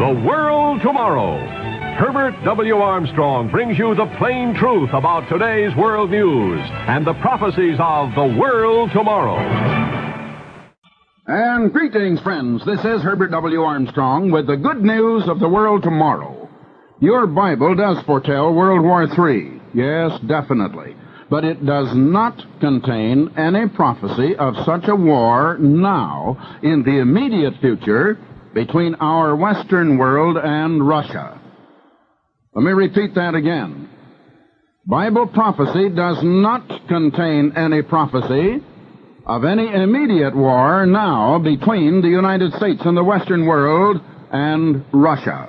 The World Tomorrow. Herbert W. Armstrong brings you the plain truth about today's world news and the prophecies of the world tomorrow. And greetings, friends. This is Herbert W. Armstrong with the good news of the world tomorrow. Your Bible does foretell World War III. Yes, definitely. But it does not contain any prophecy of such a war now in the immediate future between our Western world and Russia. Let me repeat that again. Bible prophecy does not contain any prophecy of any immediate war now between the United States and the Western world and Russia.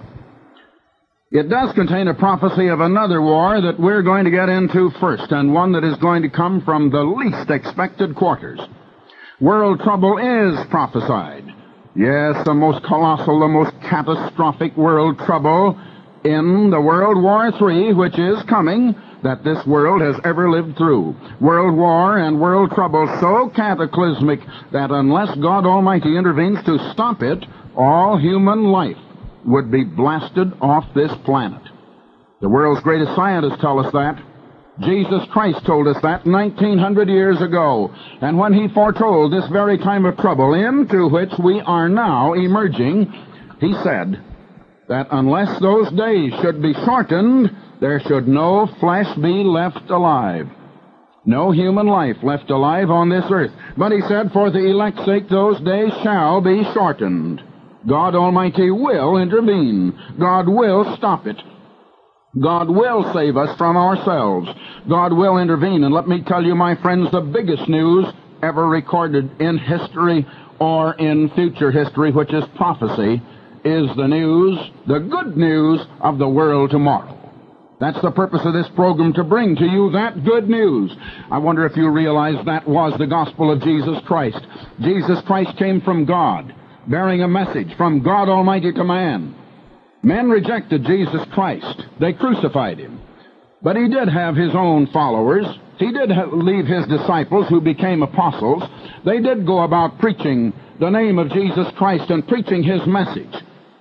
It does contain a prophecy of another war that we're going to get into first, and one that is going to come from the least expected quarters. World trouble is prophesied. Yes, the most colossal, the most catastrophic world trouble in the World War III, which is coming, that this world has ever lived through. World war and world trouble so cataclysmic that unless God Almighty intervenes to stop it, all human life would be blasted off this planet. The world's greatest scientists tell us that. Jesus Christ told us that 1900 years ago. And when he foretold this very time of trouble into which we are now emerging, he said that unless those days should be shortened, there should no flesh be left alive. No human life left alive on this earth. But he said, for the elect's sake, those days shall be shortened. God Almighty will intervene. God will stop it. God will save us from ourselves. God will intervene. And let me tell you, my friends, the biggest news ever recorded in history or in future history, which is prophecy, is the news, the good news of the world tomorrow. That's the purpose of this program, to bring to you that good news. I wonder if you realize that was the gospel of Jesus Christ. Jesus Christ came from God, bearing a message from God Almighty to man. Men rejected Jesus Christ. They crucified him. But he did have his own followers. He did leave his disciples who became apostles. They did go about preaching the name of Jesus Christ and preaching his message.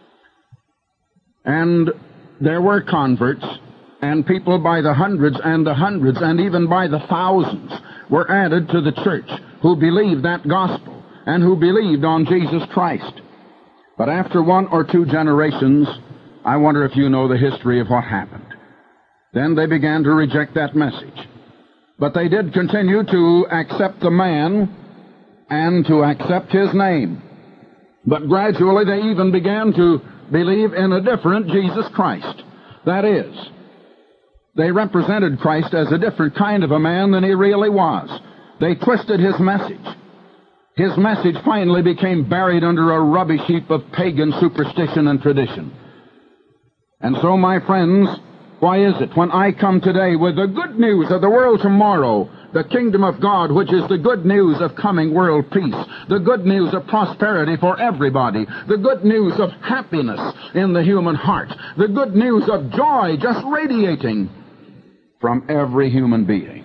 And there were converts, and people by the hundreds and even by the thousands were added to the church who believed that gospel and who believed on Jesus Christ. But after one or two generations, I wonder if you know the history of what happened. Then they began to reject that message. But they did continue to accept the man and to accept his name. But gradually they even began to believe in a different Jesus Christ. That is, they represented Christ as a different kind of a man than he really was. They twisted his message. His message finally became buried under a rubbish heap of pagan superstition and tradition. And so, my friends, why is it when I come today with the good news of the world tomorrow, the kingdom of God, which is the good news of coming world peace, the good news of prosperity for everybody, the good news of happiness in the human heart, the good news of joy just radiating from every human being?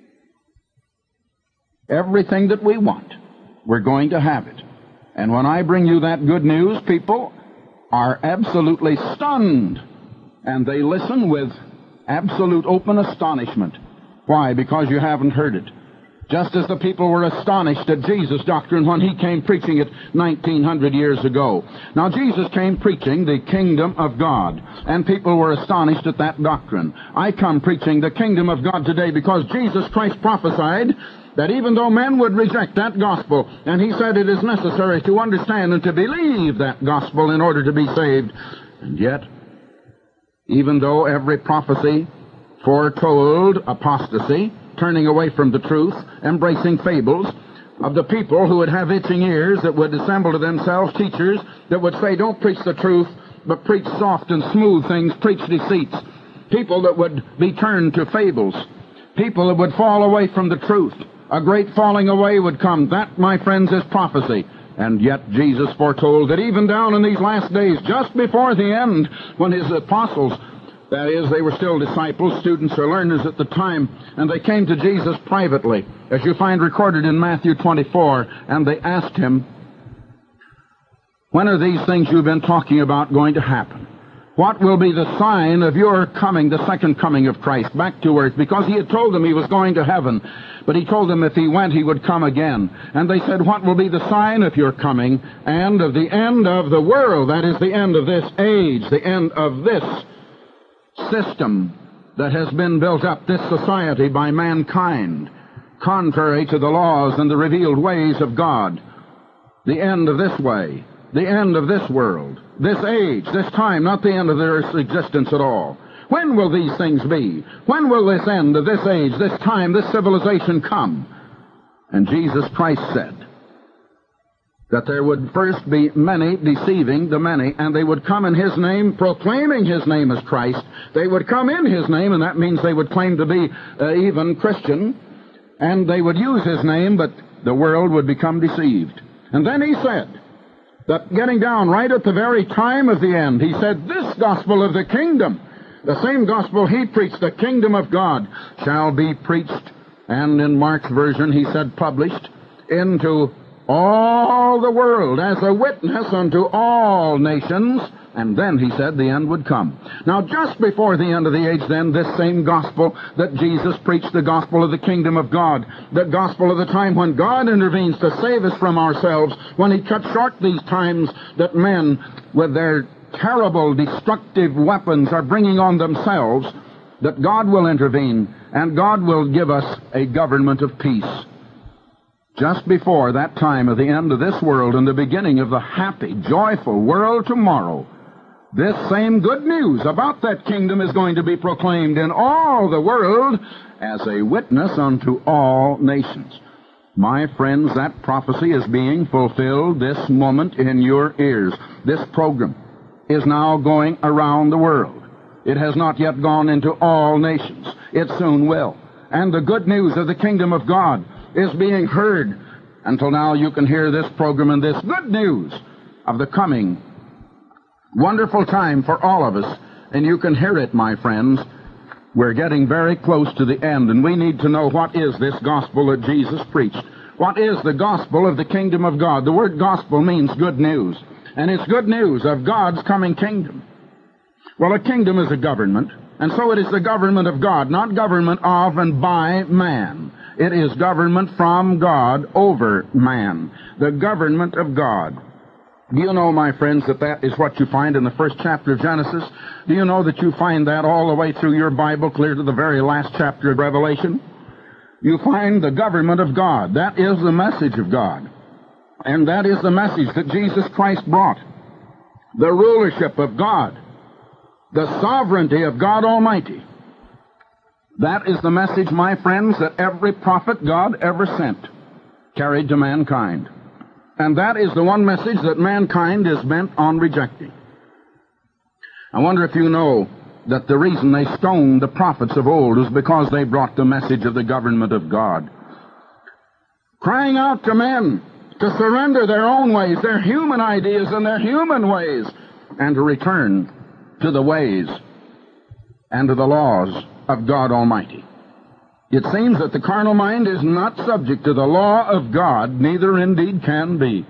Everything that we want, we're going to have it. And when I bring you that good news, people are absolutely stunned, and they listen with absolute open astonishment. Why? Because you haven't heard it. Just as the people were astonished at Jesus' doctrine when he came preaching it 1900 years ago. Now, Jesus came preaching the kingdom of God, and people were astonished at that doctrine. I come preaching the kingdom of God today because Jesus Christ prophesied that even though men would reject that gospel, and he said it is necessary to understand and to believe that gospel in order to be saved, and yet, even though every prophecy foretold apostasy, turning away from the truth, embracing fables of the people who would have itching ears, that would assemble to themselves teachers that would say, don't preach the truth, but preach soft and smooth things, preach deceits. People that would be turned to fables. People that would fall away from the truth. A great falling away would come. That, my friends, is prophecy. And yet Jesus foretold that even down in these last days, just before the end, when his apostles, that is, they were still disciples, students or learners at the time, and they came to Jesus privately, as you find recorded in Matthew 24, and they asked him, When are these things you've been talking about going to happen? What will be the sign of your coming, the second coming of Christ, back to earth? Because he had told them he was going to heaven, but he told them if he went, he would come again. And they said, what will be the sign of your coming and of the end of the world? That is the end of this age, the end of this system that has been built up, this society by mankind, contrary to the laws and the revealed ways of God. The end of this way, the end of this world, this age, this time, not the end of the earth's existence at all. When will these things be? When will this end of this age, this time, this civilization come? And Jesus Christ said that there would first be many deceiving the many, and they would come in his name, proclaiming his name as Christ. They would come in his name, and that means they would claim to be even Christian, and they would use his name, but the world would become deceived. And then he said that getting down right at the very time of the end, he said, this gospel of the kingdom, the same gospel he preached, the kingdom of God, shall be preached, and in Mark's version he said published, into all the world as a witness unto all nations. And then he said the end would come. Now, just before the end of the age, then, this same gospel that Jesus preached, the gospel of the kingdom of God, the gospel of the time when God intervenes to save us from ourselves, when he cut short these times that men, with their terrible destructive weapons, are bringing on themselves, that God will intervene, and God will give us a government of peace. Just before that time of the end of this world and the beginning of the happy, joyful world tomorrow, this same good news about that kingdom is going to be proclaimed in all the world as a witness unto all nations. My friends, that prophecy is being fulfilled this moment in your ears. This program is now going around the world. It has not yet gone into all nations. It soon will. And the good news of the kingdom of God is being heard. Until now, you can hear this program and this good news of the coming wonderful time for all of us, and you can hear it, my friends. We're getting very close to the end, and we need to know what is this gospel that Jesus preached. What is the gospel of the kingdom of God? The word gospel means good news, and it's good news of God's coming kingdom. Well, a kingdom is a government, and so it is the government of God, not government of and by man. It is government from God over man, the government of God. Do you know, my friends, that that is what you find in the first chapter of Genesis? Do you know that you find that all the way through your Bible, clear to the very last chapter of Revelation? You find the government of God. That is the message of God. And that is the message that Jesus Christ brought. The rulership of God. The sovereignty of God Almighty. That is the message, my friends, that every prophet God ever sent carried to mankind. And that is the one message that mankind is bent on rejecting. I wonder if you know that the reason they stoned the prophets of old was because they brought the message of the government of God. Crying out to men to surrender their own ways, their human ideas and their human ways, and to return to the ways and to the laws of God Almighty. It seems that the carnal mind is not subject to the law of God, neither indeed can be.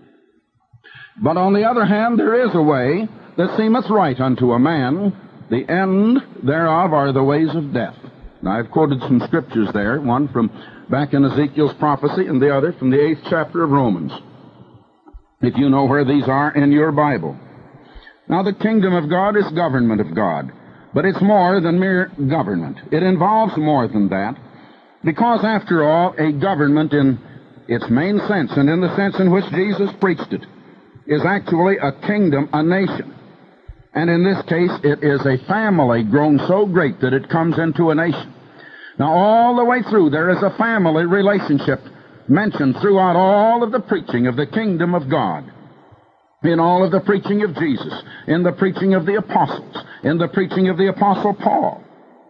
But on the other hand, there is a way that seemeth right unto a man, the end thereof are the ways of death. Now, I've quoted some scriptures there, one from back in Ezekiel's prophecy and the other from the 8th chapter of Romans, if you know where these are in your Bible. Now, the kingdom of God is government of God. But it's more than mere government. It involves more than that, because, after all, a government in its main sense, and in the sense in which Jesus preached it, is actually a kingdom, a nation. And in this case, it is a family grown so great that it comes into a nation. Now, all the way through, there is a family relationship mentioned throughout all of the preaching of the kingdom of God. In all of the preaching of Jesus, in the preaching of the apostles, in the preaching of the apostle Paul.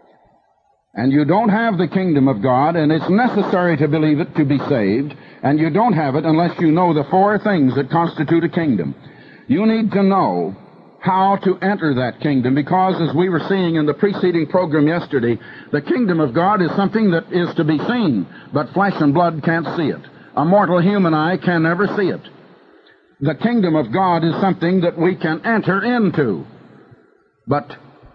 And you don't have the kingdom of God, and it's necessary to believe it to be saved, and you don't have it unless you know the four things that constitute a kingdom. You need to know how to enter that kingdom, because, as we were seeing in the preceding program yesterday, the kingdom of God is something that is to be seen, but flesh and blood can't see it. A mortal human eye can never see it. the kingdom of God is something that we can enter into. But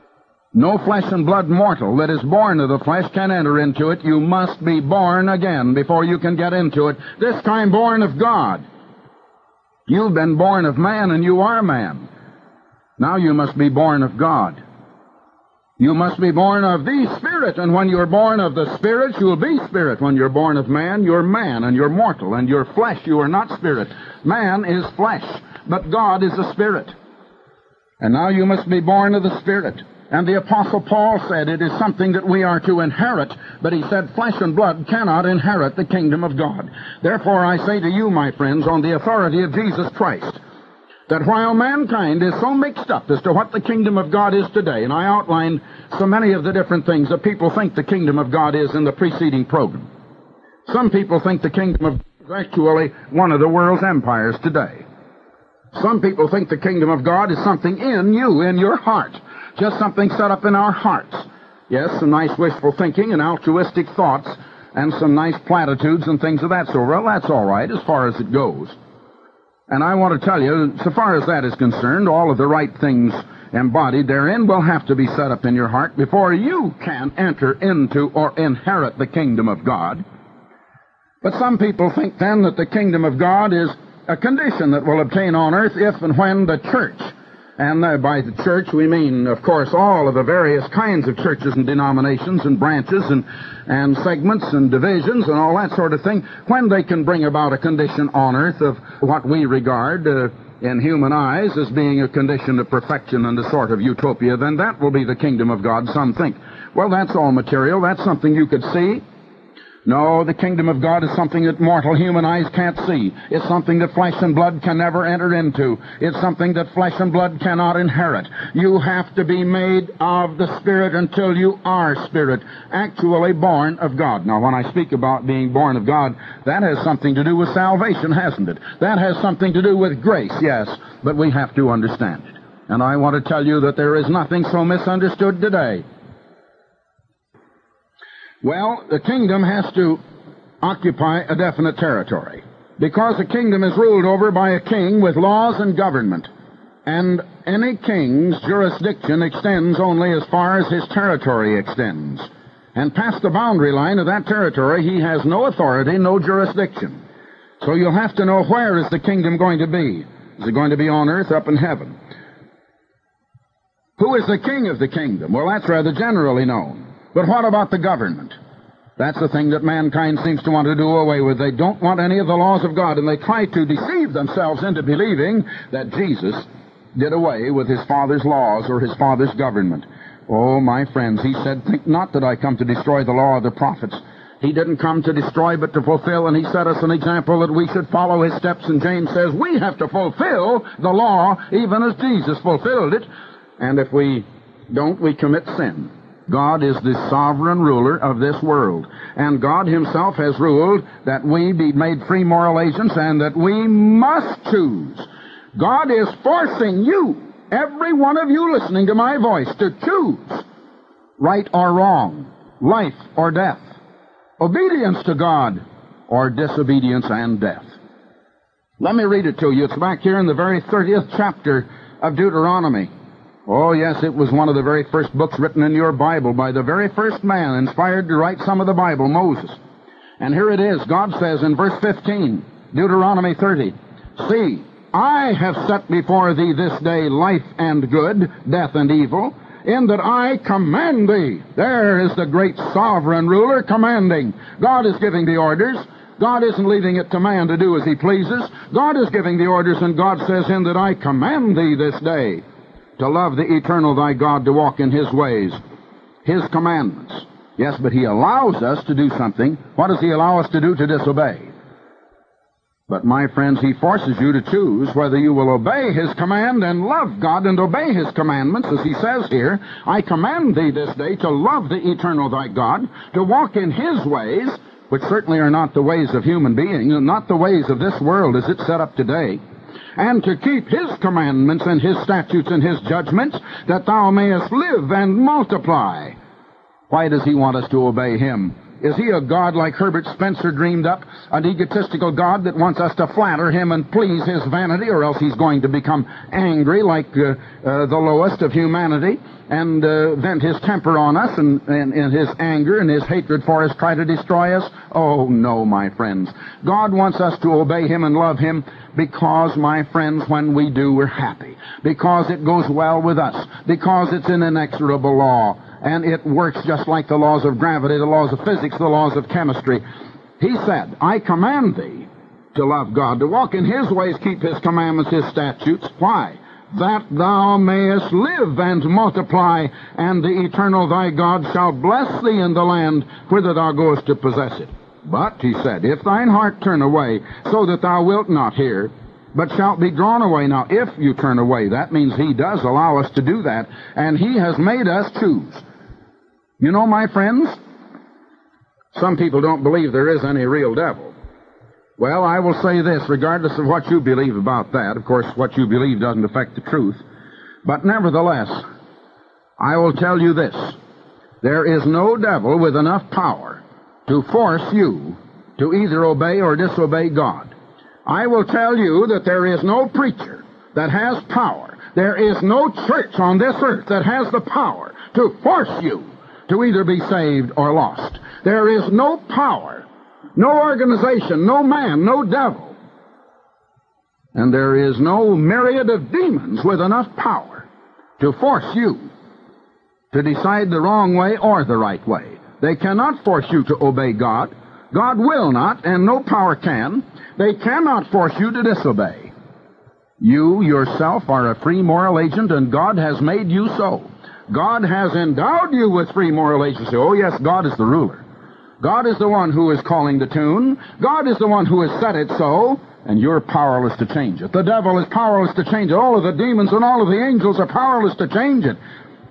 no flesh and blood mortal that is born of the flesh can enter into it. You must be born again before you can get into it. This time born of God. You've been born of man, and you are man. Now you must be born of God. You must be born of the Spirit, and when you're born of the Spirit, you'll be Spirit. When you're born of man, you're man, and you're mortal, and you're flesh. You are not Spirit. Man is flesh, but God is a Spirit. And now you must be born of the Spirit. And the Apostle Paul said it is something that we are to inherit, but he said flesh and blood cannot inherit the kingdom of God. Therefore I say to you, my friends, on the authority of Jesus Christ, that while mankind is so mixed up as to what the kingdom of God is today, and I outlined so many of the different things that people think the kingdom of God is in the preceding program. Some people think the kingdom of God is actually one of the world's empires today. Some people think the kingdom of God is something in you, in your heart, just something set up in our hearts. Yes, some nice wishful thinking and altruistic thoughts and some nice platitudes and things of that sort. Well, that's all right as far as it goes. And I want to tell you, so far as that is concerned, all of the right things embodied therein will have to be set up in your heart before you can enter into or inherit the kingdom of God. But some people think then that the kingdom of God is a condition that will obtain on earth if and when the church, and by the church we mean, of course, all of the various kinds of churches and denominations and branches and segments and divisions and all that sort of thing, when they can bring about a condition on earth of what we regard in human eyes as being a condition of perfection and a sort of utopia, then that will be the kingdom of God, some think. Well, that's all material. That's something you could see. No, the kingdom of God is something that mortal human eyes can't see. It's something that flesh and blood can never enter into. It's something that flesh and blood cannot inherit. You have to be made of the Spirit until you are Spirit, actually born of God. Now, when I speak about being born of God, that has something to do with salvation, hasn't it? That has something to do with grace, yes, but we have to understand it. And I want to tell you that there is nothing so misunderstood today. Well, the kingdom has to occupy a definite territory, because a kingdom is ruled over by a king with laws and government, and any king's jurisdiction extends only as far as his territory extends. And past the boundary line of that territory, he has no authority, no jurisdiction. So you'll have to know, where is the kingdom going to be? Is it going to be on earth, up in heaven? Who is the king of the kingdom? Well, that's rather generally known. But what about the government? That's the thing that mankind seems to want to do away with. They don't want any of the laws of God, and they try to deceive themselves into believing that Jesus did away with his Father's laws or his Father's government. Oh, my friends, he said, think not that I come to destroy the law of the prophets. He didn't come to destroy, but to fulfill, and he set us an example that we should follow his steps. And James says we have to fulfill the law even as Jesus fulfilled it. And if we don't, we commit sin. God is the sovereign ruler of this world. And God himself has ruled that we be made free moral agents and that we must choose. God is forcing you, every one of you listening to my voice, to choose right or wrong, life or death, obedience to God or disobedience and death. Let me read it to you. It's back here in the very 30th chapter of Deuteronomy. Oh, yes, it was one of the very first books written in your Bible by the very first man inspired to write some of the Bible, Moses. And here it is. God says in verse 15, Deuteronomy 30, see, I have set before thee this day life and good, death and evil, in that I command thee. There is the great sovereign ruler commanding. God is giving the orders. God isn't leaving it to man to do as he pleases. God is giving the orders, and God says, in that I command thee this day to love the eternal thy God, to walk in his ways, his commandments. Yes, but he allows us to do something. What does he allow us to do? To disobey. But, my friends, he forces you to choose whether you will obey his command and love God and obey his commandments, as he says here, I command thee this day to love the eternal thy God, to walk in his ways, which certainly are not the ways of human beings, and not the ways of this world as it's set up today, and to keep his commandments and his statutes and his judgments, that thou mayest live and multiply. Why does he want us to obey him? Is he a God like Herbert Spencer dreamed up, an egotistical God that wants us to flatter him and please his vanity, or else he's going to become angry like the lowest of humanity and vent his temper on us and his anger and his hatred for us try to destroy us? Oh, no, my friends. God wants us to obey him and love him because, my friends, when we do, we're happy. Because it goes well with us. Because it's an inexorable law. And it works just like the laws of gravity, the laws of physics, the laws of chemistry. He said, I command thee to love God, to walk in his ways, keep his commandments, his statutes. Why? That thou mayest live and multiply, and the eternal thy God shall bless thee in the land whither thou goest to possess it. But, he said, if thine heart turn away, so that thou wilt not hear, but shalt be drawn away. Now, if you turn away, that means he does allow us to do that, and he has made us choose. You know, my friends, some people don't believe there is any real devil. Well, I will say this, regardless of what you believe about that. Of course, what you believe doesn't affect the truth. But nevertheless, I will tell you this. There is no devil with enough power to force you to either obey or disobey God. I will tell you that there is no preacher that has power. There is no church on this earth that has the power to force you to either be saved or lost. There is no power, no organization, no man, no devil. And there is no myriad of demons with enough power to force you to decide the wrong way or the right way. They cannot force you to obey God. God will not, and no power can. They cannot force you to disobey. You yourself are a free moral agent, and God has made you so. God has endowed you with free moral agency. Oh, yes, God is the ruler. God is the one who is calling the tune. God is the one who has set it so, and you're powerless to change it. The devil is powerless to change it. All of the demons and all of the angels are powerless to change it.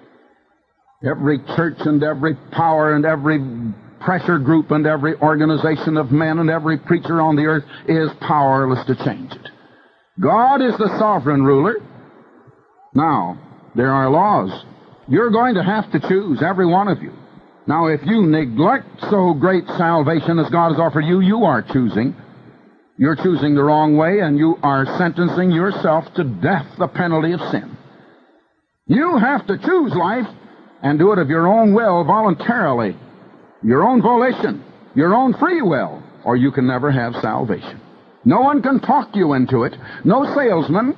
Every church and every power and every pressure group and every organization of men and every preacher on the earth is powerless to change it. God is the sovereign ruler. Now, there are laws. You're going to have to choose, every one of you. Now, if you neglect so great salvation as God has offered you, you are choosing. You're choosing the wrong way, and you are sentencing yourself to death, the penalty of sin. You have to choose life and do it of your own will, voluntarily, your own volition, your own free will, or you can never have salvation. No one can talk you into it. No salesman,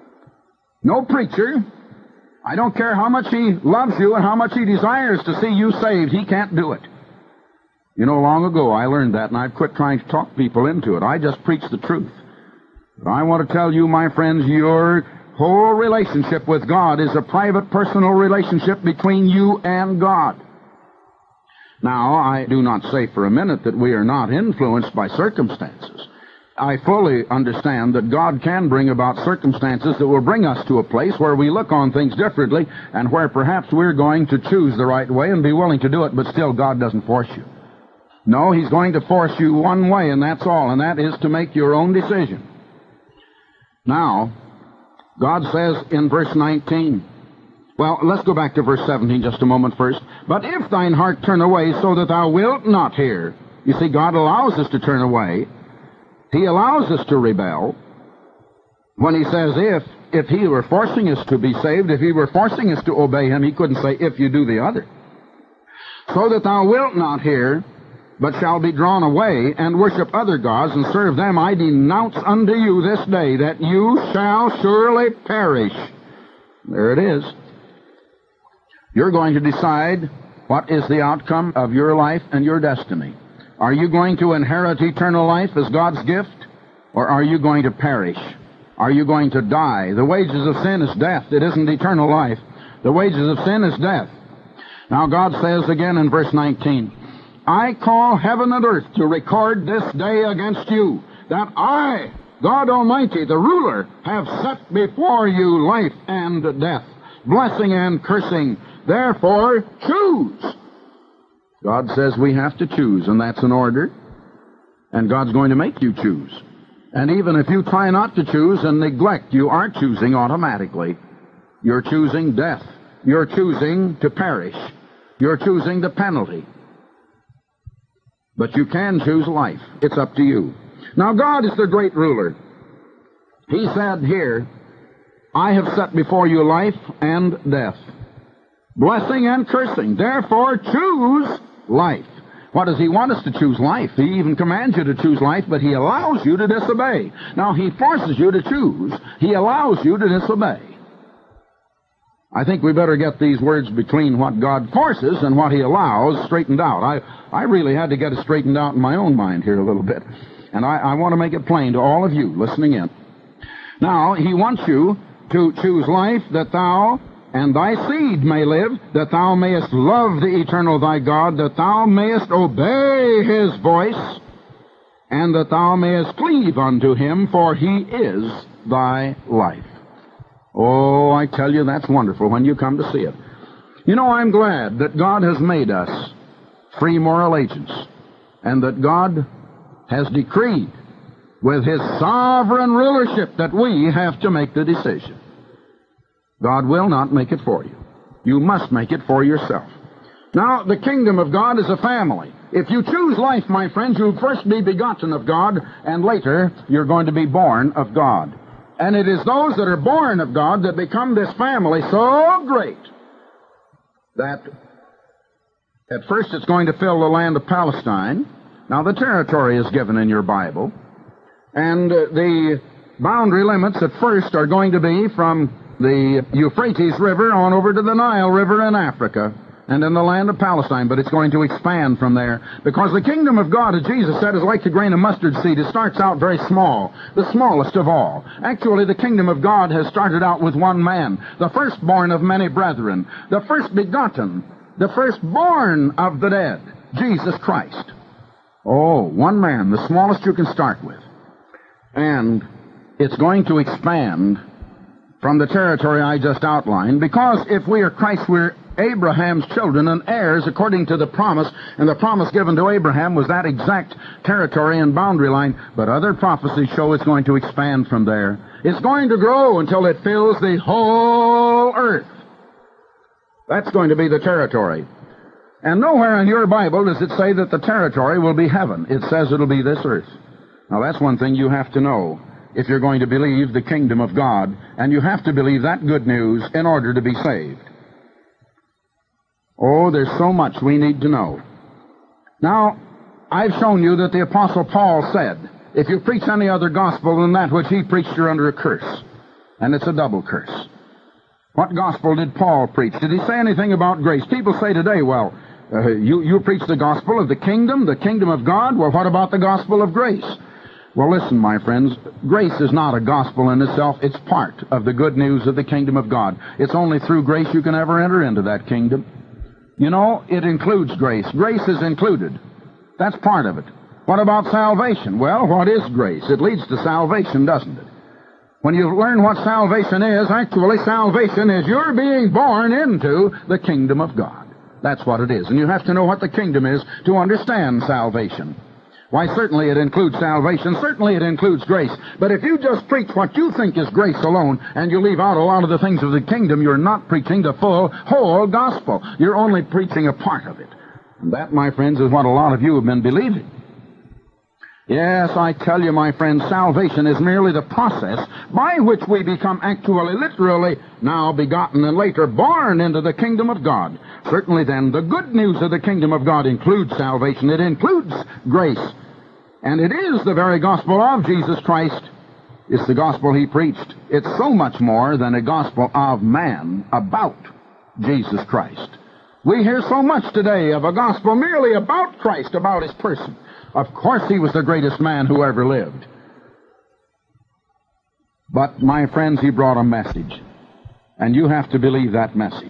no preacher. I don't care how much he loves you and how much he desires to see you saved. He can't do it. You know, long ago I learned that, and I've quit trying to talk people into it. I just preach the truth. But I want to tell you, my friends, your whole relationship with God is a private, personal relationship between you and God. Now, I do not say for a minute that we are not influenced by circumstances. I fully understand that God can bring about circumstances that will bring us to a place where we look on things differently and where perhaps we're going to choose the right way and be willing to do it, but still God doesn't force you. No, He's going to force you one way, and that's all, and that is to make your own decision. Now, God says in verse 19, well, let's go back to verse 17 just a moment first. But if thine heart turn away so that thou wilt not hear. You see, God allows us to turn away. He allows us to rebel. When He says if He were forcing us to be saved, if He were forcing us to obey Him, He couldn't say, if you do the other. So that thou wilt not hear, but shall be drawn away, and worship other gods, and serve them, I denounce unto you this day, that you shall surely perish. There it is. You're going to decide what is the outcome of your life and your destiny. Are you going to inherit eternal life as God's gift, or are you going to perish? Are you going to die? The wages of sin is death. It isn't eternal life. The wages of sin is death. Now God says again in verse 19, I call heaven and earth to record this day against you, that I, God Almighty, the ruler, have set before you life and death, blessing and cursing. Therefore, choose. God says we have to choose, and that's an order. And God's going to make you choose. And even if you try not to choose and neglect, you are choosing automatically. You're choosing death. You're choosing to perish. You're choosing the penalty. But you can choose life. It's up to you. Now, God is the great ruler. He said here, I have set before you life and death, blessing and cursing. Therefore, choose life. What does he want us to choose? Life. He even commands you to choose life, but he allows you to disobey. Now, he forces you to choose. He allows you to disobey. I think we better get these words between what God forces and what he allows straightened out. I really had to get it straightened out in my own mind here a little bit. And I want to make it plain to all of you listening in. Now, he wants you to choose life that thou and thy seed may live, that thou mayest love the eternal thy God, that thou mayest obey his voice, and that thou mayest cleave unto him, for he is thy life. Oh, I tell you, that's wonderful when you come to see it. You know, I'm glad that God has made us free moral agents, and that God has decreed with his sovereign rulership that we have to make the decision. God will not make it for you. You must make it for yourself. Now, the kingdom of God is a family. If you choose life, my friends, you'll first be begotten of God, and later you're going to be born of God. And it is those that are born of God that become this family so great that at first it's going to fill the land of Palestine. Now, the territory is given in your Bible, and the boundary limits at first are going to be from the Euphrates River on over to the Nile River in Africa and in the land of Palestine, but it's going to expand from there, because the kingdom of God, as Jesus said, is like the grain of mustard seed. It starts out very small, the smallest of all. Actually, the kingdom of God has started out with one man, the firstborn of many brethren, the first begotten, the firstborn of the dead, Jesus Christ. Oh, one man, the smallest you can start with. And it's going to expand from the territory I just outlined, because if we are Christ, we're Abraham's children and heirs according to the promise, and the promise given to Abraham was that exact territory and boundary line, but other prophecies show it's going to expand from there. It's going to grow until it fills the whole earth. That's going to be the territory. And nowhere in your Bible does it say that the territory will be heaven. It says it'll be this earth. Now, that's one thing you have to know if you're going to believe the kingdom of God, and you have to believe that good news in order to be saved. Oh, there's so much we need to know. Now, I've shown you that the Apostle Paul said, if you preach any other gospel than that which he preached, you're under a curse. And it's a double curse. What gospel did Paul preach? Did he say anything about grace? People say today, well, you preach the gospel of the kingdom of God. Well, what about the gospel of grace? Well, listen, my friends, grace is not a gospel in itself. It's part of the good news of the kingdom of God. It's only through grace you can ever enter into that kingdom. You know, it includes grace. Grace is included. That's part of it. What about salvation? Well, what is grace? It leads to salvation, doesn't it? When you learn what salvation is, actually salvation is you're being born into the kingdom of God. That's what it is. And you have to know what the kingdom is to understand salvation. Why, certainly it includes salvation. Certainly it includes grace. But if you just preach what you think is grace alone, and you leave out a lot of the things of the kingdom, you're not preaching the full, whole gospel. You're only preaching a part of it. And that, my friends, is what a lot of you have been believing. Yes, I tell you, my friends, salvation is merely the process by which we become actually, literally, now begotten and later born into the kingdom of God. Certainly, then, the good news of the kingdom of God includes salvation. It includes grace. And it is the very gospel of Jesus Christ. It's the gospel he preached. It's so much more than a gospel of man about Jesus Christ. We hear so much today of a gospel merely about Christ, about his person. Of course, he was the greatest man who ever lived. But, my friends, he brought a message. And you have to believe that message.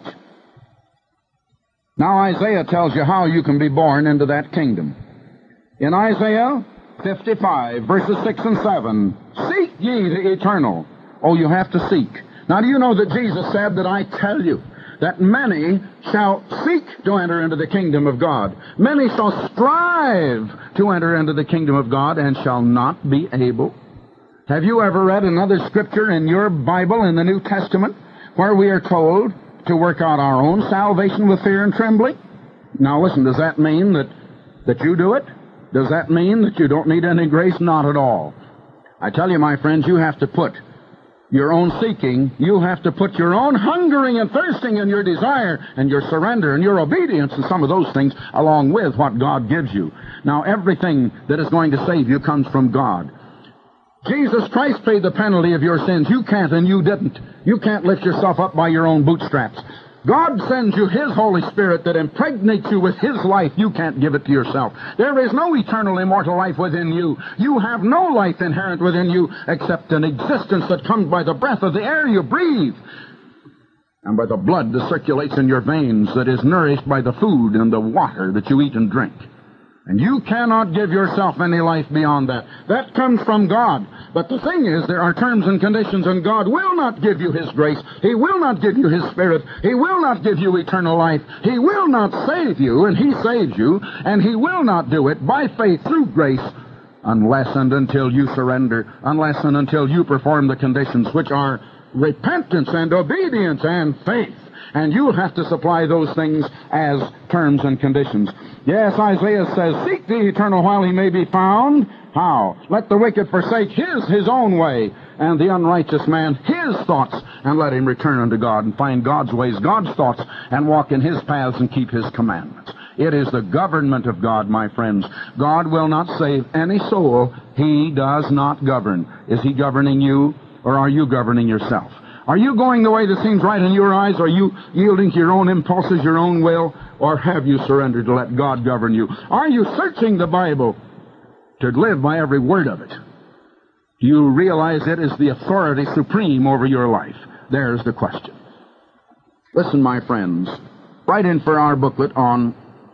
Now, Isaiah tells you how you can be born into that kingdom. In Isaiah 55, verses 6 and 7, seek ye the eternal. Oh, you have to seek. Now, do you know that Jesus said that I tell you that many shall seek to enter into the kingdom of God. Many shall strive to enter into the kingdom of God and shall not be able. Have you ever read another scripture in your Bible in the New Testament where we are told to work out our own salvation with fear and trembling? Now listen, does that mean that you do it? Does that mean that you don't need any grace? Not at all. I tell you, my friends, you have to put your own seeking, you have to put your own hungering and thirsting and your desire and your surrender and your obedience and some of those things along with what God gives you. Now, everything that is going to save you comes from God. Jesus Christ paid the penalty of your sins. You can't and you didn't. You can't lift yourself up by your own bootstraps. God sends you His Holy Spirit that impregnates you with His life. You can't give it to yourself. There is no eternal, immortal life within you. You have no life inherent within you except an existence that comes by the breath of the air you breathe and by the blood that circulates in your veins, that is nourished by the food and the water that you eat and drink. And you cannot give yourself any life beyond that. That comes from God. But the thing is, there are terms and conditions, and God will not give you His grace. He will not give you His Spirit. He will not give you eternal life. He will not save you, and He saves you, and He will not do it by faith through grace unless and until you surrender, unless and until you perform the conditions, which are repentance and obedience and faith. And you'll have to supply those things as terms and conditions. Yes, Isaiah says, seek the eternal while he may be found. How? Let the wicked forsake his own way, and the unrighteous man his thoughts, and let him return unto God and find God's ways, God's thoughts, and walk in His paths and keep His commandments. It is the government of God, my friends. God will not save any soul He does not govern. Is He governing you, or are you governing yourself? Are you going the way that seems right in your eyes? Are you yielding to your own impulses, your own will? Or have you surrendered to let God govern you? Are you searching the Bible to live by every word of it? Do you realize it is the authority supreme over your life? There's the question. Listen, my friends, write in for our booklet on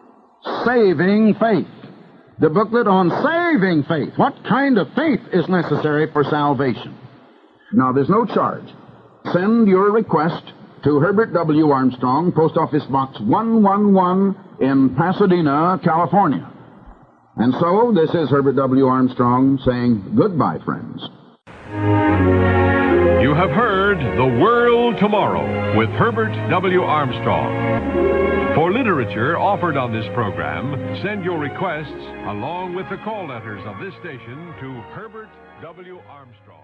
saving faith. The booklet on saving faith. What kind of faith is necessary for salvation? Now, there's no charge. Send your request to Herbert W. Armstrong, Post Office Box 111 in Pasadena, California. And so, this is Herbert W. Armstrong saying goodbye, friends. You have heard The World Tomorrow with Herbert W. Armstrong. For literature offered on this program, send your requests along with the call letters of this station to Herbert W. Armstrong.